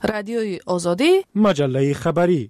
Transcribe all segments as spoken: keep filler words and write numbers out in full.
رادیوی آزادی، مجله خبری.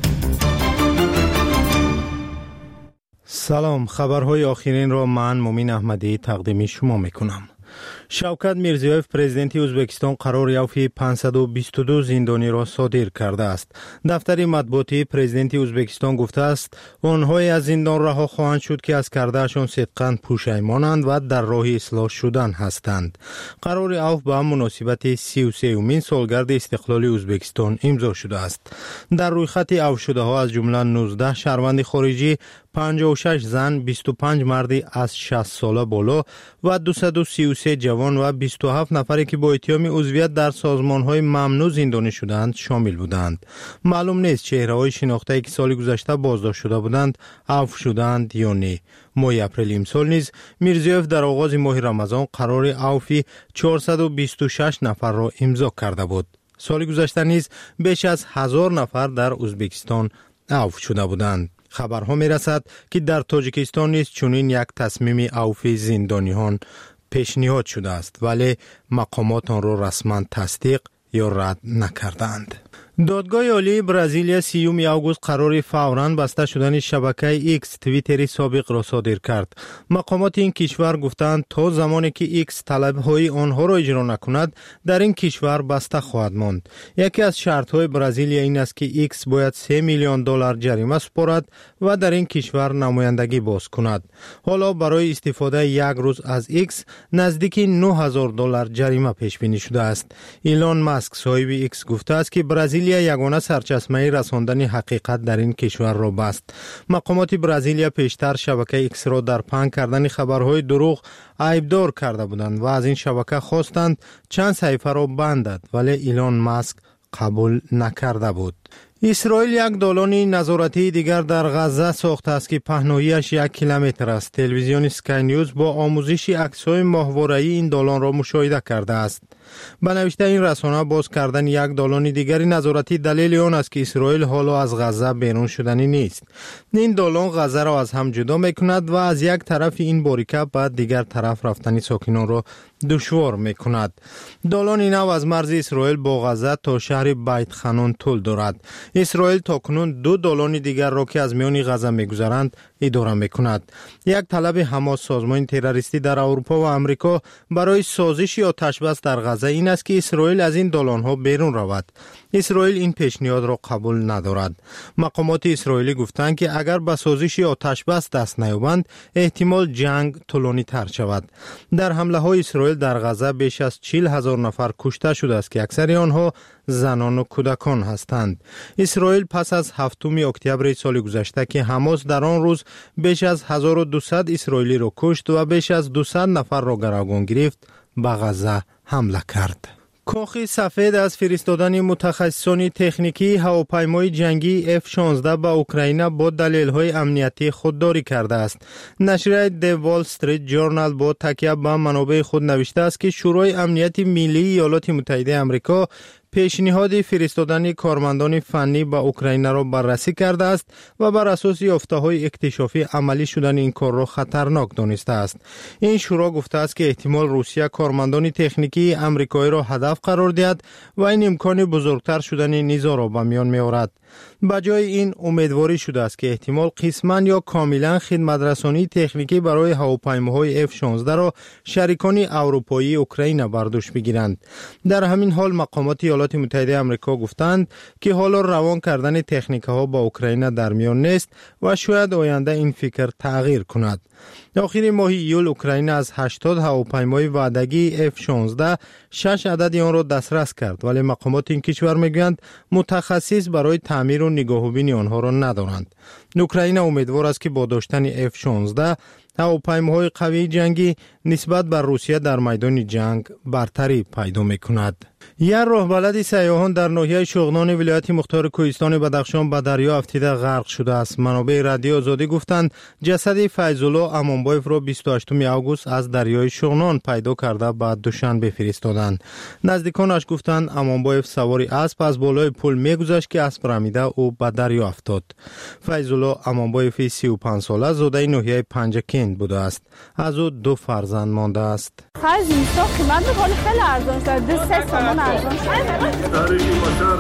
سلام، خبرهای آخرین را من مومین احمدی تقدیم شما میکنم. شوکت میرزیویف پرزیدنت ازبکستان قرار یافی پانصد و بیست و دو زندانی را صادر کرده است. دفتر مطبوعاتی پرزیدنت ازبکستان گفته است آنهایی از زندان رها خواهند شد که از کردهشان صدقاً پشیمانند و در راه اصلاح شدن هستند. قرار عفو به مناسبت سی و سومین سالگرد استقلال ازبکستان امضا شده است. در رویخط عفو شده ها از جمله نوزده شهروند خارجی، پنجاه و شش زن، بیست و پنج مردی از شصت ساله بالا و دویست و سی و سه جوان و بیست و هفت نفری که با اتهام عضویت در سازمان‌های ممنوع زندانی شدند شامل بودند. معلوم نیست چهره‌های شناخته‌ای که سال گذشته بازداشت شده بودند عفو شدند یا نه. ماه اپریل امسال نیز میرزیویف در آغاز ماه رمضان قرار عفو چهارصد و بیست و شش نفر را امضا کرده بود. سال گذشته نیز بیش از هزار نفر در ازبکستان عفو شده بودند. خبرها می رسد که در تاجیکستان نیز چنین یک تصمیم عفو زندانیان پیشنهاد شده است، ولی مقامات آن را رسما تصدیق یا رد نکردند. دادگاه عالی برزیلیا سیوم آگوست قرار فوراً بسته شدن شبکه ایکس توییتری سابق را صادر کرد. مقامات این کشور گفتند تا زمانی که ایکس طلب‌های آنها را اجرا نکند در این کشور بسته خواهد ماند. یکی از شرط‌های برزیلیا این است که ایکس باید سه میلیون دلار جریمه سپارد و در این کشور نمایندگی باز کند. حالا برای استفاده یک روز از ایکس نزدیک نه هزار دلار جریمه پیش بینی شده است. ایلان ماسک صاحب ایکس گفته است که برزیلیا یگانه سرچشمه رساندن حقیقت در این کشور را بست. مقامات برزیلیا پیشتر شبکه ایکس را در پنگ کردن خبرهای دروغ عیبدار کرده بودند و از این شبکه خواستند چند صحیفه را بندد، ولی ایلان ماسک قبول نکرده بود. اسرائیل یک دالان نظارتی دیگر در غزه ساخته است که پهنایی‌اش یک کیلومتر است. تلویزیون اسکای نیوز با آموزش عکس‌های ماهواره‌ای این دالان را مشاهده کرده است. به نوشته این رسانه باز کردن یک دالان دیگری نظارتی دلیل آن است که اسرائیل حالا از غزه بیرون شدنی نیست. این دالان غزه را از هم جدا می‌کند و از یک طرف این باریکه به دیگر طرف رفتن ساکنان را دشوار می‌کند. دالان نو از مرز اسرائیل با غزه تا شهر بیت خانون طول دارد. اسرائیل تاکنون دو دالان دیگر را که از میان غزه می‌گذرند اداره می‌کند. یک طلب حماس سازمان تروریستی در اروپا و آمریکا برای سازش آتش بس در غزه این است که اسرائیل از این دالان‌ها بیرون رود. اسرائیل این پیشنهاد را قبول ندارد. مقامات اسرائیلی گفتند که اگر به سازش آتش بس دست نیابند احتمال جنگ طولانی‌تر شود. در حمله‌های اسرائیل در غزه بیش از چهل هزار نفر کشته شده است که اکثر آنها زنان و کودکان هستند. اسرائیل پس از هفتم اکتبر سال گذشته که حماس در آن روز بیش از هزار و دویست اسرائیلی را کشت و بیش از دویست نفر را گروگان گرفت به غزه حمله کرد. کاخ سفید از فرستادن متخصصان تکنیکی هواپیمای جنگی اف شانزده به اوکراین با دلایل امنیتی خودداری کرده است. نشریه دی وال استریت جورنال با تکیه به منابع خود نوشته است که شورای امنیت ملی ایالات متحده آمریکا پیشنهاد فرستادن کارمندان فنی به اوکراین را بررسی کرده است و بر اساس یافته‌های اکتشافی عملی شدن این کار را خطرناک دانسته است. این شورا گفته است که احتمال روسیه کارمندان تکنیکی آمریکایی را هدف قرار دهد و این امکان بزرگتر شدن نیزا را به میان می‌آورد. بجای این امیدواری شده است که احتمال قسماً یا کاملاً خدمترسانی تکنیکی برای هواپیماهای اف شانزده را شریکان اروپایی اوکراین بر دوش بگیرند. در همین حال مقامات ایالات متحده آمریکا گفتند که حالا روان کردن تکنیک‌ها با اوکراین در میان نیست و شاید آینده این فکر تغییر کند. آخر ماه ایول اوکراین از هشتاد هواپیمای وعدگی اف شانزده شش عدد آن را دسترس کرد، ولی مقامات این کشور میگویند متخصص برای تعمیر و نگاهبینی آنها را ندارند. اوکراین امیدوار است که با داشتن اف شانزده هواپیماهای قوی جنگی نسبت بر روسیه در میدان جنگ برتری پیدا میکند. یک راهبلد سیاحان در ناحیه شغنان ولایت مختار کوهستان بدخشان به دریا افتیده غرق شده است. منابع رادیو آزادی گفتند جسد فیض‌الله امانبایف را بیست و هشتم آگوست از دریای شغنان پیدا کرده به دوشنبه فرستادند. نزدیکانش گفتند امانبایف سوار اسب از بالای پل میگذشت که اسب رمیده او به دریا افتاد. فیض‌الله امانبایف سی و پنج ساله زاده ناحیه پنجکند بوده است. از او دو فرزند مانده است. خیلی اینستا قیمت به حال خیلی ارزان شده. دو سه سامان ارزان شده.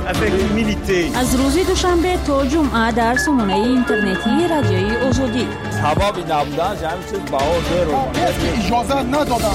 از روز دوشنبه تا جمعه در سامانه اینترنتی رادیوی آزادی. اجازه ندادن.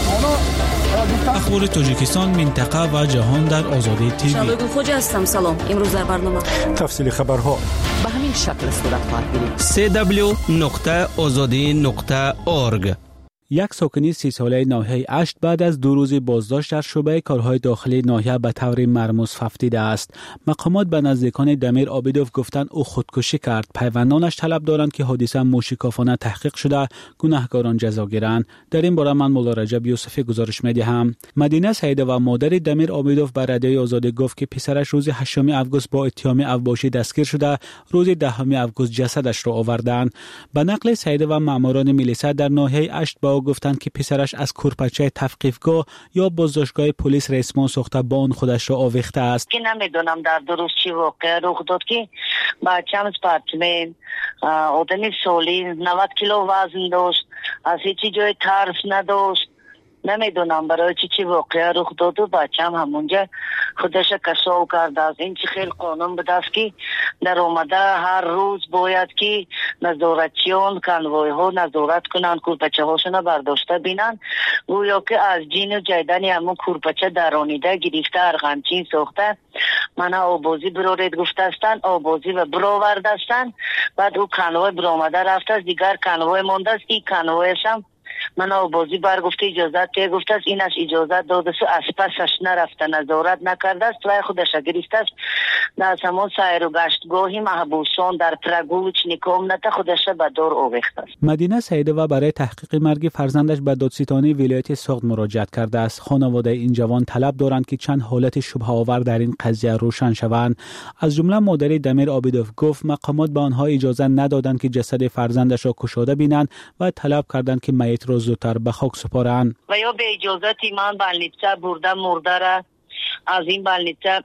اخبار تاجیکستان، منطقه و جهان در آزادی تیوی. شالوگو خوجا هستم. سلام. امروز در برنامه تفصیل خبرها به همین شکل صورت خواهد گرفت. سی دبلیو نقطه آزادی نقطه اورگ. یک ساکنی سی ساله ناحیه اشت بعد از دو روز بازداشت در شعبه کارهای داخلی ناحیه به طور مرموز ففتیده است. مقامات به نزدیکان دمیر عابدوف گفتند او خودکشی کرد. پیوندانش طلب دارند که حادثه موشکافانه تحقیق شده گناهکاران جزا گیرند. در این باره من مولا رجب یوسفی گزارش می‌دهم. مدینه سعیده و مادر دمیر عابدوف به رادیوی آزادی گفت که پسرش روز هشتم آگوست با اتهام اوباشی دستگیر شده، روز دهم آگوست جسدش را آوردند. به نقل سعیده و ماموران میلیسا در ناحیه اشت با گفتند که پسرش از کورپچه تفقیفگاه یا بازداشتگاه پلیس ریسمان ساخته با اون خودش را آویخته است. که نمیدونم در درست چی واقعه رخ داد که بچه‌م اسپارتمن آدمی سالی نود کیلو وزن داشت، از هیچ جای ترس نداشت. نمیدونم برای چی چی واقعه رخ داد و بچه‌م همونجا خودش کشف کرده است. این چی خیلی قانون بده است که در اومده هر روز باید که نظارتچیان کنوای ها نظارت کنن، کورپچه هاشون برداشته بینن، گویا که از جین و جیدن همون کورپچه درانیده گرفته ارغمچین ساخته. من آبازی برارید گفته استن، آبازی و براورده استن، بعد او کنوای برآمده رفته است، دیگر کنوای مانده است. این کنوایش هم من آبازی بر گفته اجازت ته گفته است، اینش اجازت داده است، از پسش نرفته، نظارت نکرده است و خودش گرفته است در همان سیر و گشتگاهی محبوسان در پرگوچ نکام نته خودش به دار آویخته است. مدینه سعیده و برای تحقیق مرگ فرزندش به دادستانی ولایت سوخت مراجعه کرده است. خانواده این جوان طلب دارند که چند حالت شبهه آور در این قضیه روشن شوند. از جمله مادر دمیر عابدوف گفت مقامات به آنها اجازه ندادند که جسد فرزندش را کشاده بینند و طلب کردند که میت را زودتر به خاک سپارند. و یا به اجازت من بالنیچه برده مرده را از این بالنیچه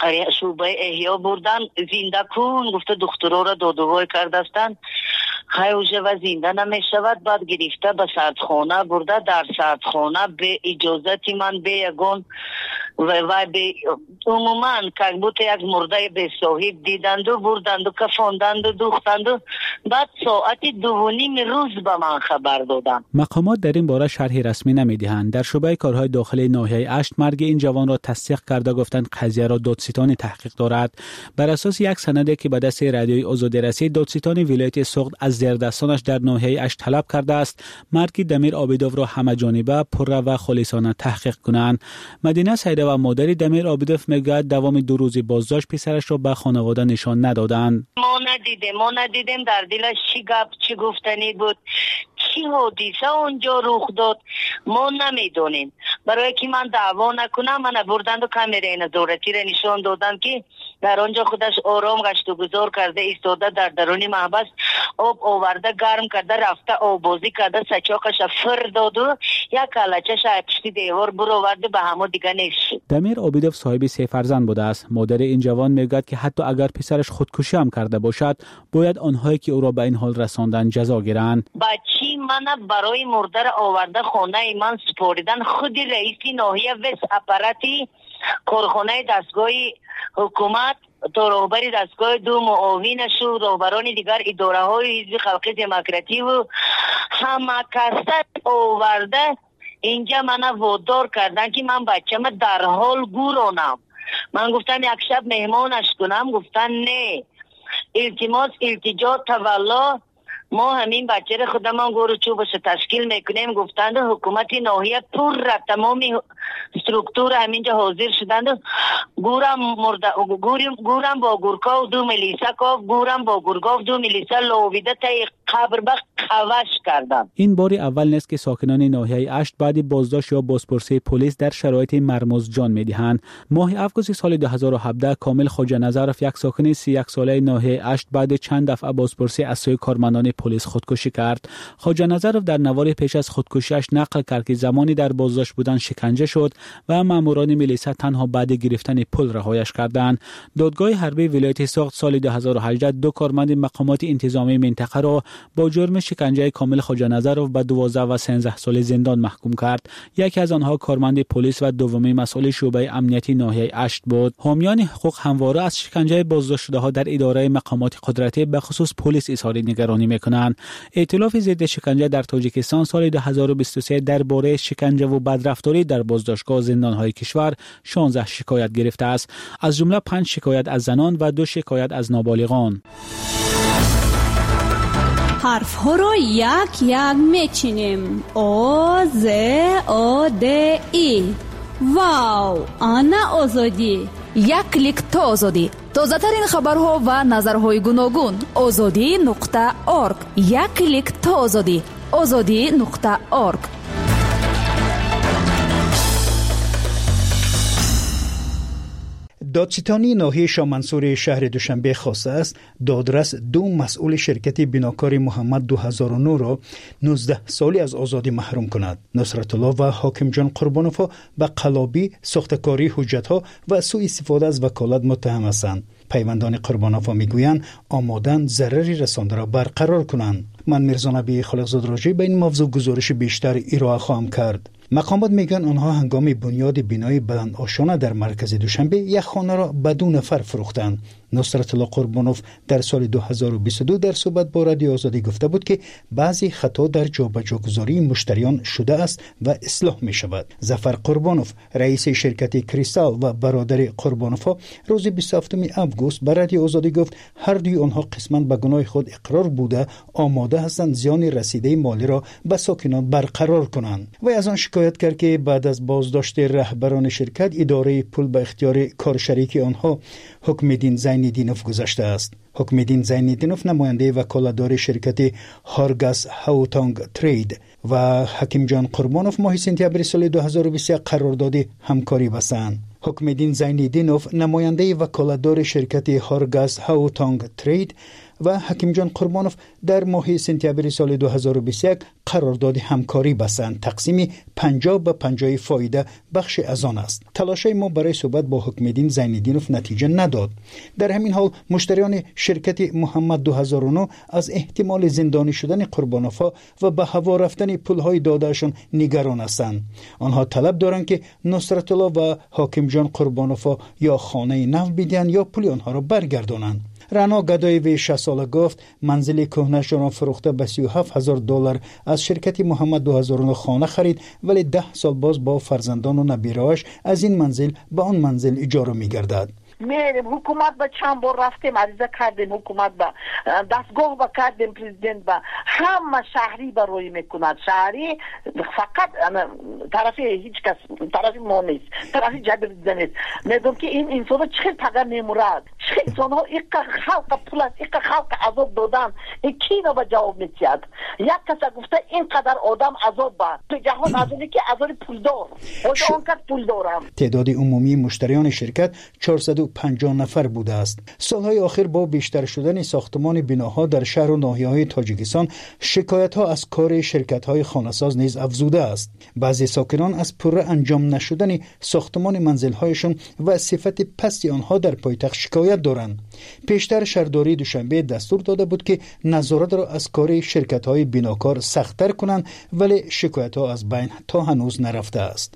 شعبه احیا بردن، زنده کن گفته دکترها را دادوهای کرده استند، خیوژه و زنده نمی شود. بعد گرفته به سردخانه برده، در سردخانه به اجازت من به یگان و و به عموما که بود یک مرده به صاحب دیدند و بردند و کفاندند و دوختند و بعد ساعت دو و نیم روز به من خبر دادند. مقامات در این باره شرحی رسمی نمیدهند. در شعبه کارهای داخلی ناحیه اشت مرگ این جوان را تصدیق کرده گفتند قضیه را دادستانی تحقیق دارد. بر اساس یک سندی که به دست رادیوی آزادی رسید، دادستان ولایت سوخت از زیردستانش در ناحیه اشت طلب کرده است مرگ دمیر عابدوف را همه جانبه پررو و خالصانه تحقیق کنند. مدینه سعیده و مادر دمیر عابدوف میگوید دوام دو روز بازداشت پسرش را به خانواده نشان ندادند. ما ندیدیم ما ندیدیم در دلش چی گپ چی گفتنی بود، چی حادثه اونجا رخ داد ما نمیدونیم. برای که من دعوا نکنم من بردند و کامرای نظارتی را نشان دادند که در آنجا خودش آرام گشت و گذار کرده ایستاده در درون محبس، آب آورده گرم کرده رفته آبازی کرده، سچاقش فر داد و یک کلچش پشت دیوار برآورده به همه دیگه نیست. دمیر عابدوف صاحب سه فرزند بوده است. مادر این جوان میگوید که حتی اگر پسرش خودکشی هم کرده باشد باید آنهایی که او را به این حال رساندن جزا گیرند. بچی من برای مرده آورده خانه من سپاریدن. خود رئیس ناحیه وس اپاراتی کارخانه دستگاه حکومت تا رهبری دستگاه دو معاونش و رهبران دیگر اداره های حزب خلقی دموکراتی و همه کسات آورده اینجا من وادار کردن که من بچه‌م در حال گورانم. من گفتم یک شب مهمانش کنم، گفتن نه، التماس التجا تولا ما همین بچه را خودمان گور چوبش تشکیل میکنیم. گفتند حکومت ناحیه پر را تمامی استرکتور همینجا حاضر شدند. گورم مرده گورم گورم با گورکا و دو میلیسا کاف گورم با گورگاف دو میلیسا لوویده تا قبر به قواش کردند. این باری اول نیست که ساکنان ناحیه اشت بعد بازداشت یا بازپرسی پلیس در شرایط مرموز جان میدهند. ماه آگوست سال دو هزار و هفده کامل خواجه نظرف یک ساکن سی و یک ساله ناحیه اشت بعد چند دفعه بازپرسی از سوی کارمندان پلیس خودکشی کرد. خواجه نظرف در نوار پیش از خودکشیش نقل کرد که زمانی در بازداشت بودن شکنجه شد و ماموران میلیسا تنها بعد گرفتن پل رهایش کردند. دادگاه حربی ولایت سوخت سال دو هزار و هجده دو کارمند مقامات انتظامی منطقه را با جرم شکنجه کامل خواجه نظرов به دوازده و سیزده سال زندان محکوم کرد. یکی از آنها کارمند پلیس و دومی مسئول شعبه امنیتی ناحیه اشت بود. حامیان حقوق همواره از شکنجه بازداشت شده ها در اداره مقامات قدرتی به خصوص پلیس اظهار نگرانی میکنند. ائتلاف ضد شکنجه در تاجیکستان سال دو هزار و بیست و سه درباره شکنجه و بدرفتاری در بازداشتگاه زندانهای کشور شانزده شکایت گرفته است، از جمله پنج شکایت از زنان و دو شکایت از نابالغان. حرف ها را یک یک میچینیم. او ز او د ای. واو، آنا آزادی. یک کلیک تا آزادی. تازه ترین خبرها و نظرهای گوناگون. آزادی نقطه اورگ. یک کلیک تا آزادی. آزادی نقطه اورگ. دادستانی ناحیه شاه منصور شهر دوشنبه خواسته است دادرس دو مسئول شرکت بناکار محمد دو هزار و نه را نوزده سالی از آزادی محروم کند. نصرت الله و حاکم جان قربانوف به قلابی، ساختکاری حجت‌ها و سوء استفاده از وکالت متهم هستند. پیوندان قربانوف میگویند آمادن ضرری رسانده را برقرار کنند. من میرزا نبی خالقزاد راجع به این موضوع گزارش بیشتر ارائه خواهم کرد. مقامات میگن آنها هنگام بنیاد بینای بلند آشانه در مرکز دوشنبه یک خانه را بدون نفر فروختند. نصرت الله قربانوف در سال دو هزار و بیست و دو در صحبت با رادیو آزادی گفته بود که بعضی خطا در جابجاگذاری مشتریان شده است و اصلاح می شود. ظفر قربانوف رئیس شرکت کریستال و برادر قربانوف روز بیست و هفتم آگوست به رادیو آزادی گفت هر دوی آنها قسماً به گناه خود اقرار بوده آماده هستند زیان رسیده مالی را به ساکنان برقرار کنند. و از آن شکایت کرد که بعد از بازداشت رهبران شرکت اداره پول به اختیار کارشریک آنها حکمدین زین‌الدینوف گذاشته است. حکمدین زین‌الدینوف نماینده وکالتدار شرکت هارگاس هاوتانگ ترید و حکیم جان قربانوف ماه سپتامبر سال دو هزار و بیست و یک قرارداد همکاری بستند. حکمدین زین‌الدینوف نماینده وکالتدار شرکت هارگاس هاوتانگ ترید و حکیم جان قربانوف در ماه سپتامبر سال دو هزار و بیست و یک قرارداد همکاری بستند. تقسیم پنجاه به پنجاه فایده بخش از آن است. تلاشای ما برای صحبت با حکمدین زین‌الدینوف نتیجه نداد. در همین حال مشتریان شرکت محمد دو هزار و نه از احتمال زندانی شدن قربانوفا و به هوا رفتن پولهای دادهشان نگران هستند. آنها طلب دارند که نصرت الله و حاکم جان قربانوفا یا خانه نو بدهند یا پول آنها را برگردانند. رانا گدایوی شصت ساله گفت منزل کهنه‌اش را فروخته به سی و هفت هزار دلار از شرکت محمد دو هزار و نه خانه خرید، ولی ده سال باز با فرزندان و نبیره‌اش از این منزل به آن منزل اجاره می‌گردد. میریم حکومت با چند بار رفتیم عریضه کردیم، حکومت با دستگاه با کردیم، پرزیدنت با همه شهری برای میکند. شهری فقط طرفی هیچ کس طرفی ما نیست، طرفی جبر دیده نیست. میدونم که این انسان ها چه تگر نمورد، چه انسان ها ایک خلق پول است، ایک خلق عذاب دادن، این کی را به جواب میتید؟ یک کس گفته اینقدر آدم عذاب با تو جهان از اونی که عذاب پولدار و اون کس پولدارم. تعداد عمومی مشتریان شرکت چهارصد و پنجاه نفر بوده است. سالهای آخر با بیشتر شدن ساختمان بناها در شهر و ناحیه‌های تاجیکستان شکایت‌ها از کار شرکت‌های خانه‌ساز نیز افزوده است. بعضی ساکنان از پوره انجام نشدن ساختمان منزل‌هایشان و صفت پست آنها در پایتخت شکایت دارند. پیشتر شهرداری دوشنبه دستور داده بود که نظارت را از کار شرکت‌های بناکار سخت‌تر کنند، ولی شکایت‌ها از بین تا هنوز نرفته است.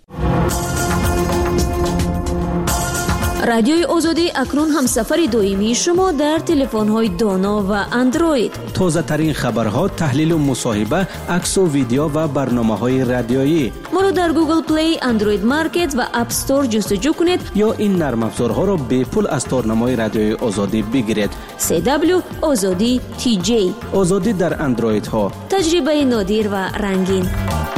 رادیوی آزادی اکنون هم سفر دائمی شما در تلفن‌های دانا و اندروید. تازه ترین خبرها، تحلیل و مصاحبه، عکس و ویدیو و برنامه‌های رادیویی. ما را در گوگل پلی، اندروید مارکت و اپ استور جستجو کنید یا این نرم افزارها را به پول از تارنمای رادیوی آزادی بگیرید. سی دبلیو آزادی تی جی. آزادی در اندروید ها. تجربه نادر و رنگین.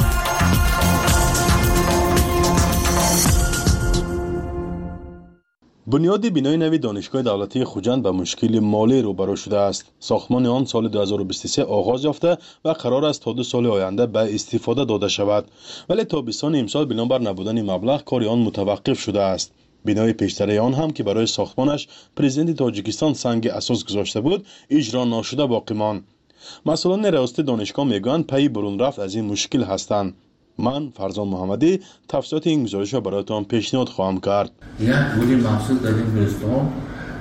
بنیاد بینای نوی دانشگاه دولتی خوجند به مشکل مالی روبرو شده است. ساختمان آن سال دو هزار و بیست و سه آغاز یافته و قرار است تا دو سال آینده به استفاده داده شود، ولی تابستان امسال بنابر نبودن مبلغ کار آن متوقف شده است. بنای پیشتر آن هم که برای ساختمانش پرزیدنت تاجیکستان سنگ اساس گذاشته بود اجرا نشده باقی ماند. مسئولان ریاست دانشگاه میگویند پی برون رفت از این مشکل هستند. من فرزان محمدی تفصیلات این گزارش را برایتان پیشنهاد خواهم کرد. یک پول محصول در این برستان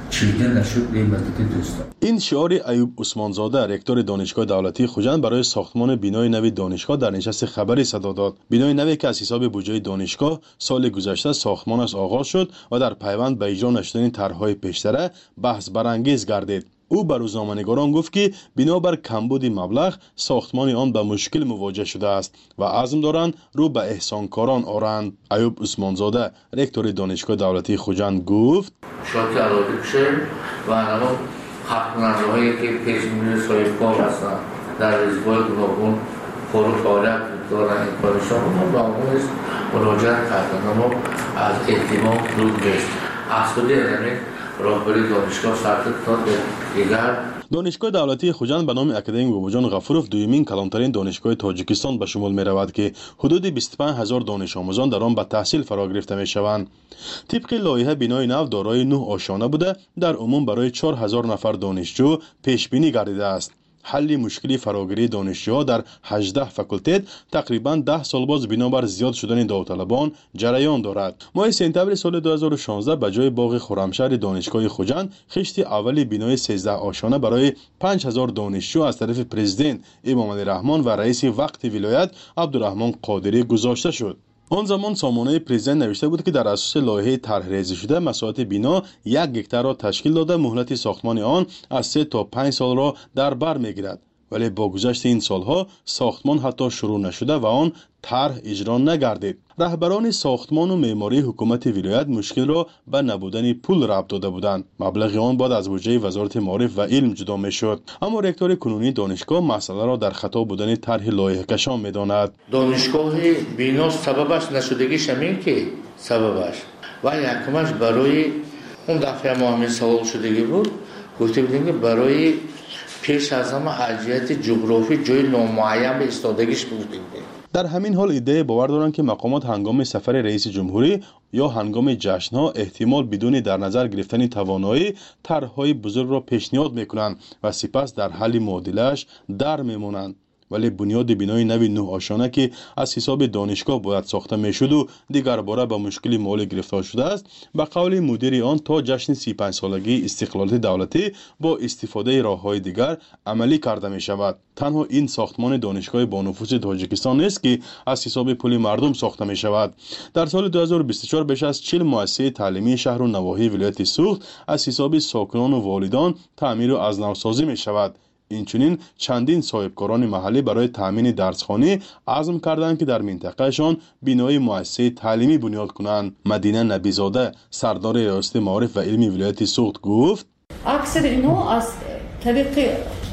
چیده نشد به مدد دوستان. این شعار ایوب عثمانزاده رکتور دانشگاه دولتی خوجند برای ساختمان بینای نو دانشگاه در نشست خبری صدا داد. بینای نوی که از حساب بودجه دانشگاه سال گذشته ساختمان از آغاز شد و در پیوند به اجرا نشدن طرح‌های پیشتر بحث برانگیز گردید. او به روزنامه‌نگاران گفت که بنابر کمبود مبلغ ساختمان آن به مشکل مواجه شده است و عزم دارند رو به احسانکاران آرند. ایوب عثمانزاده رکتور دانشگاه دولتی خوجند گفت شاید علاوه بشه و اما حق کننده‌هایی که پیش می‌بینه صاحب کار هستند در رزبای گوناگون فروغ فعالیت دارند این کارشان ما به آموز مراجعت کردن اما از احتمام دور نیست. اصلی یعنی راهبری دانشگاه سرتت داد دیگر. دانشگاه دولتی خوجند به نام اکادمی باباجان غفورов دومین کلانترین دانشگاه تاجیکستان به شمول می رود که حدود بیست و پنج هزار دانش آموزان در آن به تحصیل فرا گرفته می شوند. طبق لایحه بینای نو دارای نه آشانه بوده در عموم برای چهار هزار نفر دانشجو پیش بینی گردیده است. حل مشکلی فراگیری دانشجوها در هجده فاکولتت تقریبا ده سال باز بنابر زیاد شدن داوطلبان جریان دارد. ماه سپتامبر سال دو هزار و شانزده به جای باغ خرمشهر دانشگاه خوجند خشت اولی بینای سیزده آشانه برای پنج هزار دانشجو از طرف پرزیدنت امام علی رحمان و رئیس وقت ولایت عبدالرحمان قادری گذاشته شد. آن زمان سامانه پرزیدنت نوشته بود که در اساس لایحه طرح ریزی شده مساحت بنا یک هکتار را تشکیل داده مهلت ساختمان آن از سه تا پنج سال را در بر میگیرد. ولی با گذشت این سالها ساختمان حتی شروع نشده و آن طرح اجرا نگردید. رهبران ساختمان و معماری حکومت ولایت مشکل را به نبودن پول ربط داده بودند. مبلغ آن بعد از بودجه وزارت معارف و علم جدا میشد. اما رکتور کنونی دانشگاه مسئله را در خطا بودن طرح لایحه کشان میداند. دانشگاه بنا سببش نشدگیش همین که سببش و یکمش برای اون دفعه ما همین سوال شدگی بود گفته بودیم که برای پیش از همه ارجحیت جغرافی جای نامعین به ایستادگیش بودیم. در همین حال ایده باور دارند که مقامات هنگام سفر رئیس جمهوری یا هنگام جشن‌ها احتمال بدون در نظر گرفتن توانایی طرح‌های بزرگ را پیشنهاد می‌کنند و سپس در حل معادله‌اش در می‌مانند. ولی بنیاد بینای نوی نه آشانه که از حساب دانشگاه باید ساخته میشد و دیگر باره به مشکل مالی گرفتار شده است. به قول مدیر آن تا جشن سی و پنج سالگی استقلالیت دولتی با استفاده راه‌های دیگر عملی کرده می شود. تنها این ساختمان دانشگاه با نفوذ تاجیکستان نیست که از حساب پول مردم ساخته می شود. در سال دو هزار و بیست و چهار بیش از چهل مؤسسه تعلیمی شهر و نواحی ولایت سوخت از حساب ساکنان و والدان تعمیر و از نوسازی می شود. اینچنین چندین صاحبکاران محلی برای تامین درسخانه عزم کردند که در منطقهشان بینای مؤسسه تعلیمی بنیاد کنند. مدینه نبیزاده سردار ریاست معارف و علمی ولایت سوخت گفت اکثر اینها از طریق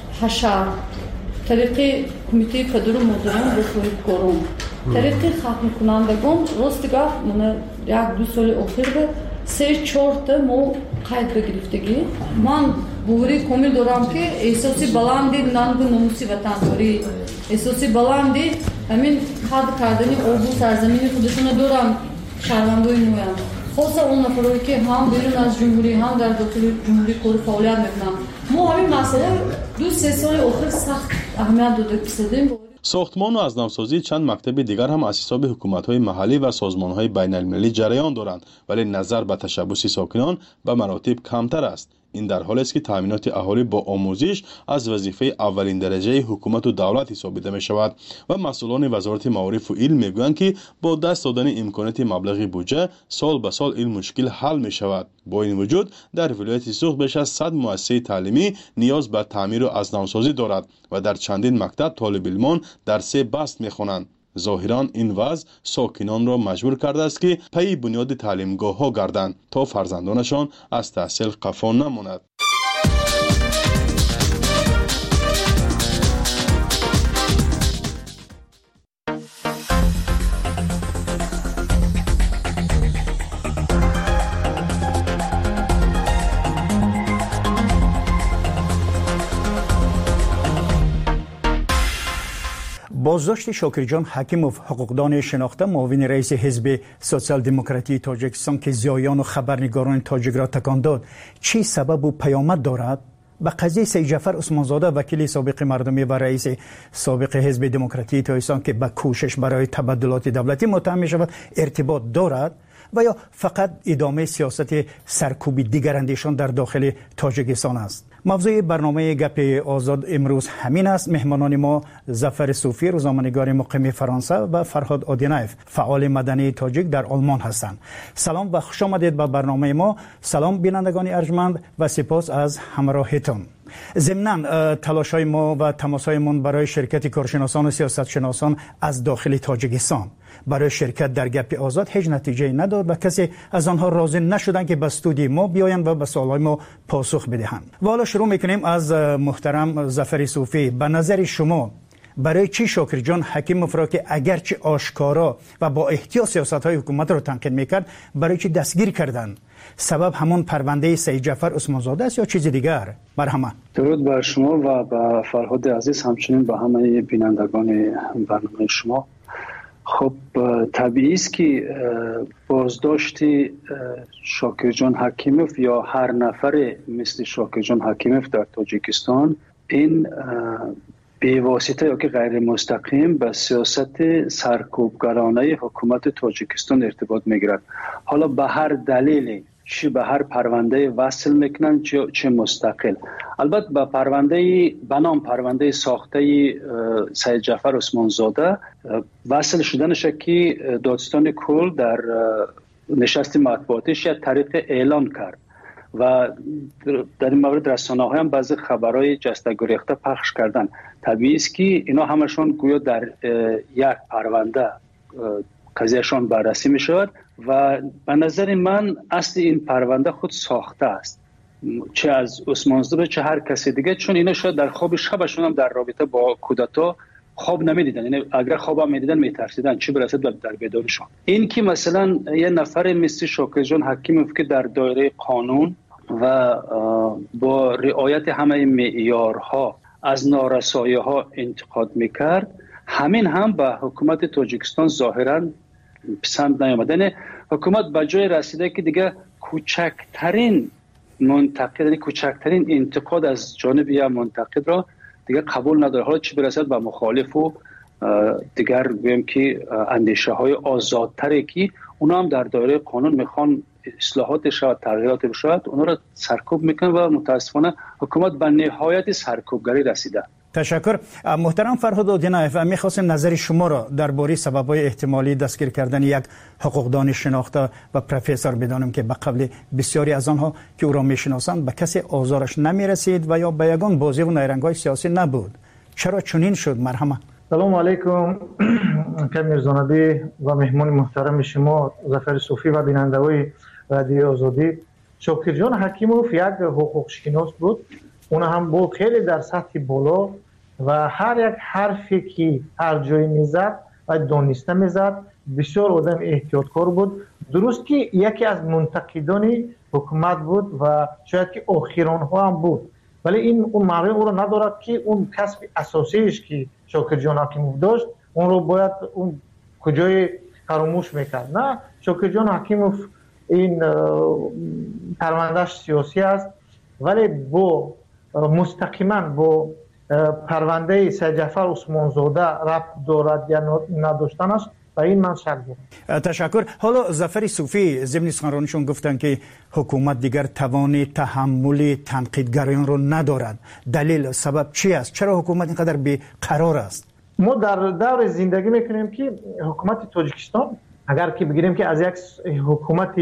حشر طریق کمیته پدر و مدرن و صاحبکاران طریق ختم کنندگان راست گفت من یک دو سال اخیر به سه چهار تا ما قید بگرفتگی من بوری کامل دارم که احساسی بلندی ننگ و نموسی وطنداری احساسی بلندی همین خرد کردنی آبو سرزمین خودشون دارم شهروندای نویم خاصه اون نفرایی که هم بیرون از جمهوری هم در داخل جمهوری کار فعالیت میکنن. ما همین مسئله دو سه سال آخر سخت اهمیت داده کشیدیم. ساختمان و از نوسازی چند مکتب دیگر هم از حساب حکومت‌های محلی و سازمان‌های بین‌المللی جریان دارند ولی نظر به تشبث ساکنان به مراتب کمتر است. این در حالی است که تامینات اهالی با آموزش از وظیفه اولین درجه حکومت و دولت حسابیده می شود و مسئولان وزارت معارف و علم میگویند که با دست دادن امکانات مبلغ بودجه سال به سال این مشکل حل می شود. با این وجود در ولایت سوخت بیش از صد مؤسسه تعلیمی نیاز به تعمیر و از نوسازی دارد و در چندین مکتب طالب علمان در سه بست می خوانند. ظاهرا این وضع ساکنان را مجبور کرده است که پی بنیاد تعلیمگاه ها گردند تا فرزندانشان از تحصیل قفا نماند. بازداشت شاکرجان حکیموف حقوقدان شناخته معاون رئیس حزب سوسیال دموکراتی تاجیکستان که زیایان و خبرنگاران تاجیک را تکان داد چی سبب و پیامد دارد؟ به قضیه سید جعفر عثمانزاده وکیل سابق مردمی و رئیس سابق حزب دموکراتی تاجیکستان که به کوشش برای تبدلات دولتی متهم می شود ارتباط دارد؟ و یا فقط ادامه سیاست سرکوبی دیگراندیشان در داخل تاجیکستان است؟ موضوع برنامه گپ آزاد امروز همین است. مهمانان ما ظفر صوفی، روزنامه‌نگار مقیم فرانسه و فرهاد آدینایف، فعال مدنی تاجیک در آلمان هستند. سلام و خوش آمدید به برنامه ما. سلام بینندگان ارجمند و سپاس از همراهیتان. ضمناً تلاش‌های ما و تماس‌هایمان برای شرکت کارشناسان و سیاستشناسان از داخل تاجیکستان برای شرکت در گپ آزاد هیچ نتیجه نداد و کسی از آنها راضی نشدند که به استودیو ما بیایند و به سوال‌های ما پاسخ بدهند. و حالا شروع می‌کنیم از محترم ظفر صوفی. به نظر شما برای چی شاکر جان حکیموف را که اگرچه آشکارا و با احتیاط سیاست‌های حکومت را تنقید می‌کرد، برای چی دستگیر کردند؟ سبب همون پرونده سید جعفر عثمانزاده است یا چیز دیگر؟ مرحمت. درود بر شما و به فرهاد عزیز، همچنین به همه بینندگان برنامه شما. خب طبیعی است که بازداشت شاکر جان حکیموف یا هر نفر مثل شاکر جان حکیموف در تاجیکستان این به واسطه یا که غیر مستقیم به سیاست سرکوبگرانه حکومت تاجیکستان ارتباط میگیرد. حالا به هر دلیلی، چه به هر پرونده وصل میکنن چه, چه مستقل. البته به پرونده بنام پرونده ساخته سید جعفر عثمانزاده وصل شدنش که دادستان کل در نشست مطبوعاتیش یک طریق اعلان کرد و در این مورد رسانه‌ها هم بعضی خبرهای جسته گریخته پخش کردن. طبیعی است که اینا همشون گویا در یک پرونده قضیهشان بررسی می شود و به نظر من اصل این پرونده خود ساخته است، چه از عثمانزاده چه هر کسی دیگه، چون اینا شاید در خواب شبشون هم در رابطه با کودتا خواب نمیدیدن، یعنی اگر خواب هم میدیدن میترسیدن، چه برسه در بیدارشون. این که مثلا یه نفر مثل شاکر جان حکیموف که در دایره قانون و با رعایت همه معیارها از نارسایی ها انتقاد میکرد، همین هم به حکومت تاجیکستان ظاهرا پسند نیامدن. حکومت به جای رسیده که دیگه کوچکترین منتقد، یعنی کوچکترین انتقاد از جانب یا منتقد را دیگه قبول نداره، حالا چه برسد به مخالف و دیگر بگیم که اندیشه های آزادتری که اونا هم در دایره قانون میخوان اصلاحات شود، تغییرات شود، اونا را سرکوب میکنن و متاسفانه حکومت به نهایت سرکوبگری رسیده. تشکر. محترم فرهاد آدینایف، میخواستم نظر شما را درباره سبب‌های احتمالی دستگیر کردن یک حقوقدان شناخته و پروفسور بدانم که به قبل بسیاری از آنها که او را میشناسند به کسی آزارش نمیرسید و یا به یگان بازی و نیرنگ‌های سیاسی نبود. چرا چنین شد؟ مرحمت. سلام علیکم کمیرزانبی و مهمان محترم شما ظفر صوفی و بیننده‌های رادیو آزادی. شاکر جان حکیموف یک حقوق شناس بود، اون هم بود خیلی در سطح بالا و هر یک حرفی که هر جای میزد و دانسته میزد. بسیار آدم احتیاطکار بود. درست که یکی از منتقدان حکومت بود و شاید که آخران ها هم بود، ولی این اون معنی او رو ندارد که اون کسب اساسیش که شاکر جان حکیموف داشت اون رو باید اون کجای فراموش میکرد. نه، شاکر جان حکیموف این پروندهش سیاسی است، ولی با مستقیما با پرونده سید جعفر عثمانزاده ربط دارد یا نداشتنش، و این من شک دارم. تشکر. حالا ظفر صوفی ضمن سخنرانیشون گفتن که حکومت دیگر توان تحمل تنقیدگران رو ندارد. دلیل سبب چی است؟ چرا حکومت اینقدر بی‌قرار است؟ ما در دور زندگی میکنیم که حکومت تاجیکستان اگر که بگیریم که از یک حکومت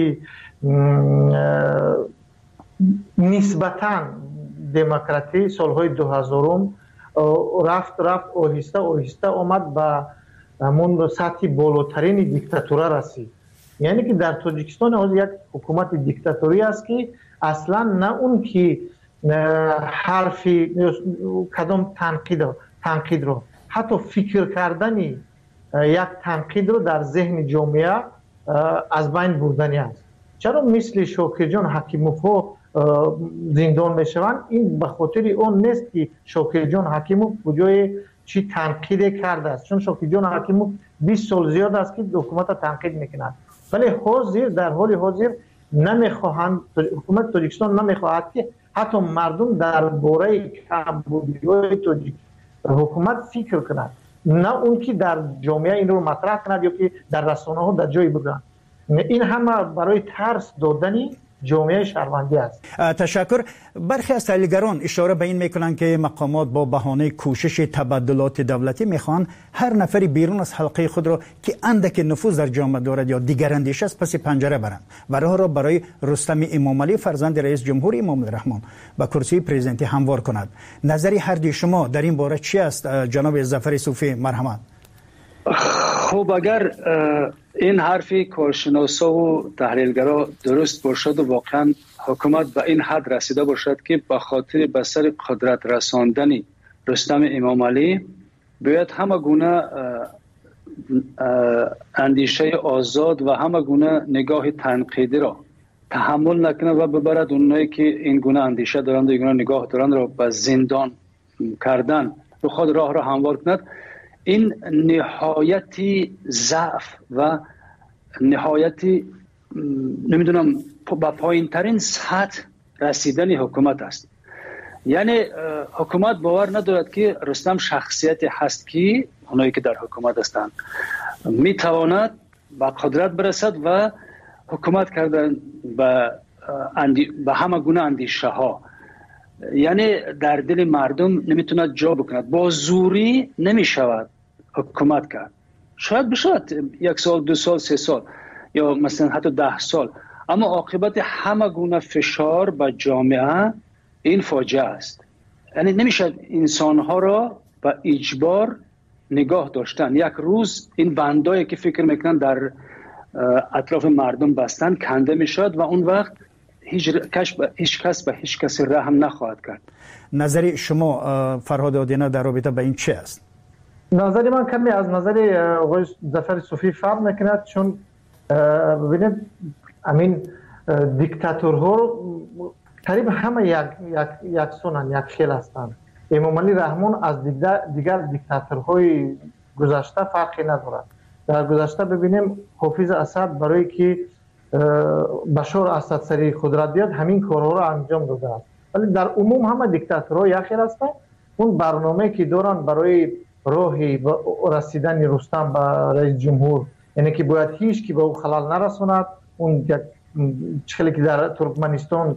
نسبتاً دموکراتی سالهای دو هزارم رفت رفت آهسته آهسته آمد به همون سطح بالاترین دیکتاتوره رسید. یعنی که در تاجیکستان از یک حکومت دیکتاتوری است که اصلا نه اون که حرفی کدام تنقید تنقید رو، حتی فکر کردن یک تنقید رو در ذهن جامعه از بین بردنی است. چرا مثل شاکر جان حکیموف زندان میشوند؟ این به خاطر اون نیست که شاکر جان حکیموف کجای چی تنقید کرده است، چون شاکر جان حکیموف بیست سال زیاد است که حکومت تنقید میکند، ولی حاضر در حال حاضر نمیخواهند، حکومت تاجیکستان نمیخواهد که حتی مردم در باره کمبودی‌های تاجیک حکومت فکر کند، نه اون که در جامعه این رو مطرح کند یا که در رسانه ها در جایی بگویند. این همه برای ترس دادنی جامعه شهروندی است. تشکر. برخی از تحلیلگران اشاره به این میکنند که مقامات با بهانه کوشش تبادلات دولتی میخوان هر نفری بیرون از حلقه خود را که اندک نفوذ در جامعه دارد یا دیگر اندیشه است پس پنجره برند و راه را برای رستم امامعلی فرزند رئیس جمهور امام الرحمن به کرسی پرزیدنتی هموار کند. نظری هر دوی شما در این باره چی است جناب ظفر صوفی؟ مرحمت. خب اگر این حرفی کارشناسا و تحلیلگرا درست باشد و واقعا حکومت به این حد رسیده باشد که به خاطر به سر قدرت رساندن رستم امامعلی باید همه گونه اندیشه آزاد و همه گونه نگاه تنقیدی را تحمل نکنه و ببرد اونایی که این گونه اندیشه دارند و این گونه نگاه دارند را به زندان کردن و خود راه را هموار کند. این نهایتی ضعف و نهایتی نمیدونم با پایین ترین سطح رسیدن حکومت است. یعنی حکومت باور ندارد که رستم شخصیت هست که اونایی که در حکومت هستند میتواند به قدرت برسد و حکومت کردن به اندی... به همه گونه اندیشه ها، یعنی در دل مردم نمیتوند جا بکند. با زوری نمیشود حکومت کرد. شاید بشود یک سال، دو سال، سه سال یا مثلا حتی ده سال، اما عاقبت همه گونه فشار به جامعه این فاجعه است. یعنی نمیشد انسانها را به اجبار نگاه داشتن. یک روز این بندایی که فکر میکنن در اطراف مردم بستن کنده میشد و اون وقت هیچ کس به هیچ کسی رحم نخواهد کرد. نظر شما فرهاد آدینه در رابطه به این چه است؟ نظر من کمی از نظر آقای ظفر صوفی فرق میکند، چون ببینید امین دیکتاتورها قریب همه یک یک یکسانند، یک خیل هستند. امامعلی رحمان از دیگر دیگر دیکتاتورهای گذشته فرقی ندارد. در گذشته ببینیم حافظ اسد برای که بشار اسد سری قدرت بیاد همین کارها را انجام داده است، ولی در عموم همه دیکتاتورها یک خیل هستند. اون برنامه که دارن برای راهی رسیدن رستم به رئیس جمهور، یعنی که باید هیچ کی به او خلل نرساند. اون یک چخلی که در ترکمنستان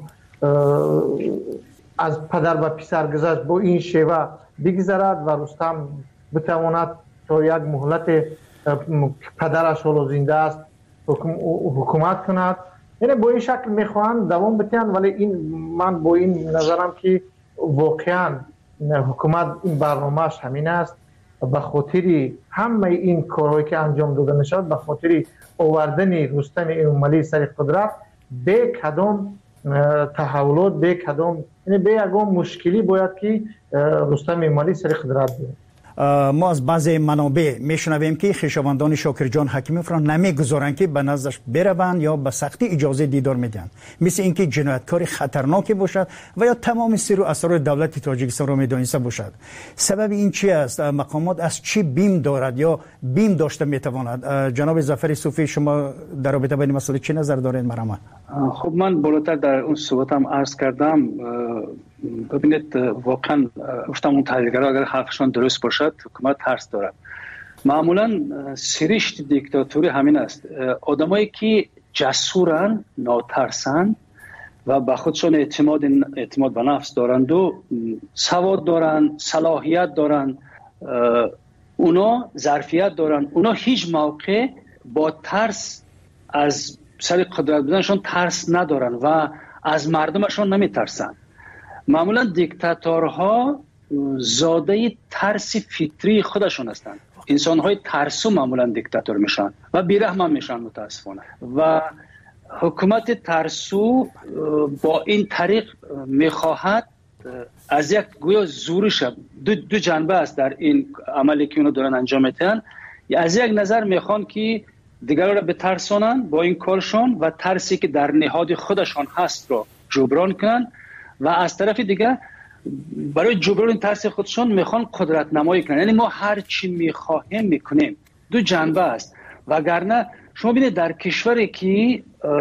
از پدر و پسر گذشت با این شیوه بگذرد و رستم بتواند تا یک مهلت پدرش حالا زنده است حکومت کند. یعنی با این شکل میخواهند دوام بتن، ولی این من با این نظرم که واقعا حکومت این برنامهش همین است. به خاطر همه این کارهایی که انجام داده میشد، به خاطر آوردن رستم امامعلی سر قدرت، به کدام تحولات، به کدام یعنی به یگام مشکلی باید که رستم امامعلی سر قدرت بیاد. ما از بعضی منابع میشنویم که خویشاوندان شاکرجان حکیموف را نمیگذارند که به نزدش بروند یا به سختی اجازه دیدار میدن، مثل اینکه جنایتکار خطرناکی باشد و یا تمام سر و اسرار دولت تاجیکستان را میدانسته باشد. سبب این چی است؟ مقامات از چی بیم دارد یا بیم داشته میتواند؟ جناب ظفر صوفی، شما در رابطه با این مسئله چه نظر دارید؟ مرحمت. خب من بالاتر در اون صحبتم عرض کردم. ببینید واقعا گفتم اون تحلیلگرها اگر حرفشان درست باشد حکومت ترس دارد. معمولا سرشت دیکتاتوری همین است. آدمایی که جسورن، ناترسن و به خودشان اعتماد اعتماد به نفس دارند و سواد دارن، صلاحیت دارن، اونا ظرفیت دارن، اونا هیچ موقع با ترس از سر قدرت بودنشان ترس ندارن و از مردمشان نمیترسن. معمولا دیکتاتورها زاده ترس فطری خودشون هستند. انسان‌های ترسو معمولا دیکتاتور میشن و بی‌رحم میشن متاسفانه. و حکومت ترسو با این طریق میخواهد از یک گویا زورش دو, دو جنبه است در این عملی که اونا دارن انجام میدن. از یک نظر میخوان که دیگران را بترسانن با این کارشون و ترسی که در نهاد خودشان هست رو جبران کنن، و از طرف دیگه برای جبران ترس خودشون میخوان قدرت نمایی کنن. یعنی ما هر چی میخواهیم میکنیم. دو جنبه است. وگرنه شما ببینید در کشوری که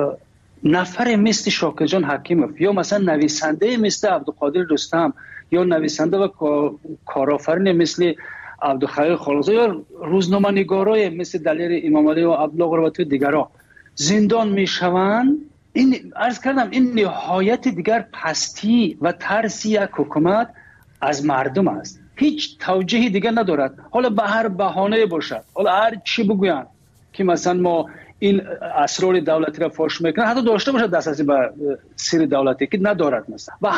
نفر مثل شاکرجان حکیموف یا مثلا نویسنده مثل عبدالقادر رستم یا نویسنده و کارآفرین مثل عبدالخلیل خالقزاده یا روزنامه‌نگارای مثل دلیر امامعلی و عبدالله قربتی و دیگران زندان میشوند، این عرض کردم این نهایت دیگر پستی و ترسی یک حکومت از مردم است. هیچ توجیهی دیگر ندارد. حالا به هر بهانه باشد، حالا هر چی بگویند که مثلا ما این اسرار دولتی را فاش میکنن، حتی داشته باشد دسترسی به سر دولتی که ندارد مثلا.